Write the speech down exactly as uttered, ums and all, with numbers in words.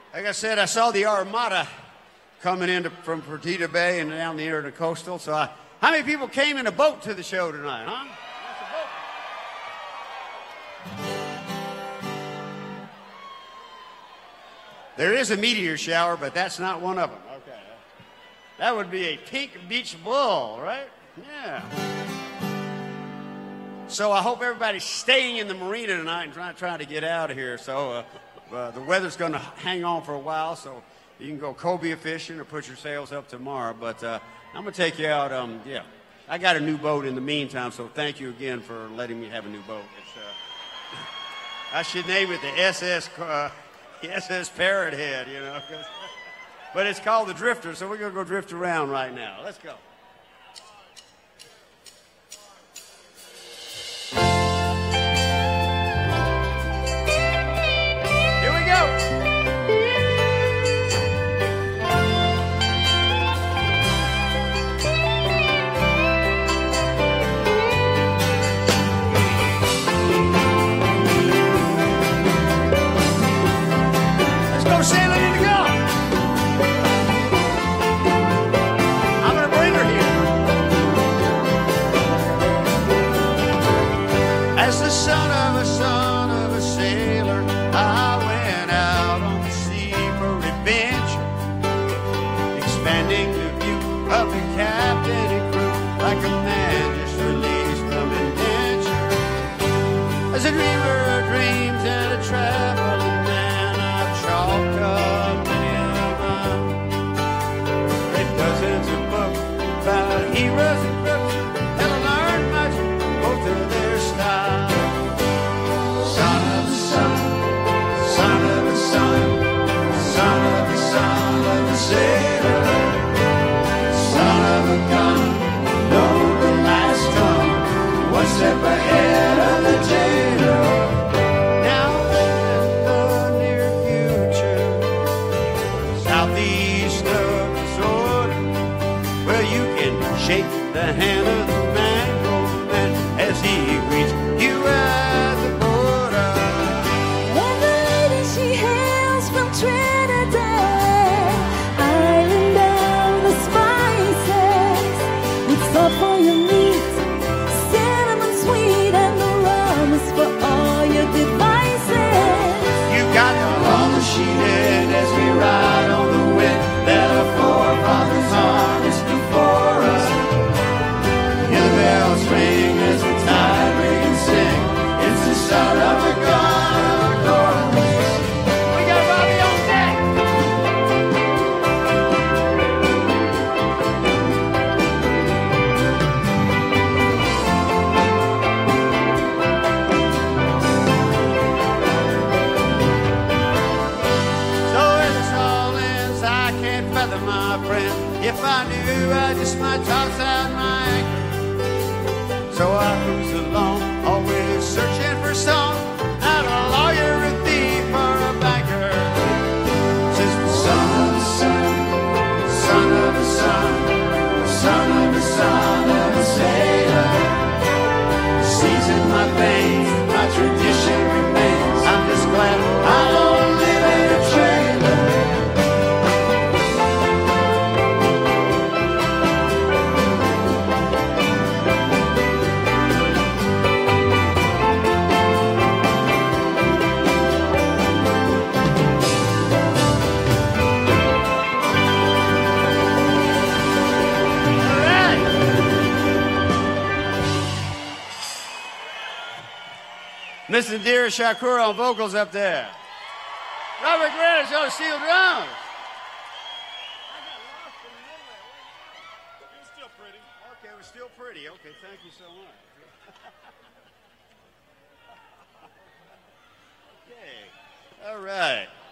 Like I said, I saw the Armada coming in to, from Perdita Bay and down the Intercoastal. So, I, how many people came in a boat to the show tonight, huh? There is a meteor shower, but that's not one of them. Okay. That would be a pink beach bull, right? Yeah. So I hope everybody's staying in the marina tonight and trying, trying to get out of here. So uh, uh, the weather's going to hang on for a while, so you can go cobia fishing or put your sails up tomorrow. But uh, I'm going to take you out. Um, yeah, I got a new boat in the meantime, so thank you again for letting me have a new boat. It's, uh, I should name it the S S Uh, S S Parrot Head, you know. But it's called the Drifter, so we're going to go drift around right now. Let's go. Here we go. Sailing in the Gulf. I'm going to bring her here. As the son of a son of a sailor, I went out on the sea for adventure, expanding the view of the captain and crew like a man just released from indenture. As a dreamer dreams and a traveler, up many a mile. Read dozens of books about heroes and crooks, and I learned much from both of their style. Son of a son, son of a son, son of a son of a sailor, son of a gun, know the last gun, one step ahead of the jailer. Shake the hand of the mango man as he greets you at the border. And the lady she hails from Trinidad, island of the spices, with salt for your meat, cinnamon sweet, and the rum is for all your devices. You got all the sheeted as we ride on the wind that our forefathers harnessed before us. Bells ring as the tide ring and sing. It's the son of a gun chorus. We got Robbie on deck. So as this all ends, I can't fathom, my friend. If I knew, I just might toss out my anchor. So I cruise along, always searching for some, not a lawyer, a thief, or a banker. Just the son of a son, son of a son, son of a son of a sailor. Season my veins, my tradition remains. I'm just glad I don't live in a trailer. Mister Indira Shakur on vocals up there. Robert Granish on steel drums. You're still pretty. Okay, we're still pretty. Okay, thank you so much. Okay, all right.